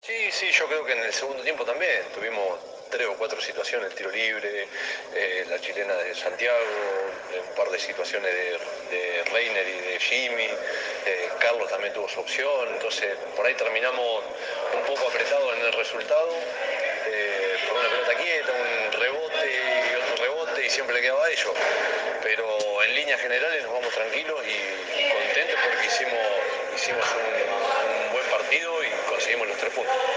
Sí, sí, yo creo que en el segundo tiempo también tuvimos tres o cuatro situaciones, el tiro libre, la chilena de Santiago, un par de situaciones de Reiner y de Jimmy, Carlos también tuvo su opción, entonces por ahí terminamos un poco apretados en el resultado, por una pelota quieta, un rebote y otro rebote y siempre le quedaba a ellos, pero en líneas generales nos vamos tranquilos y contentos porque hicimos un buen partido y conseguimos los 3 puntos.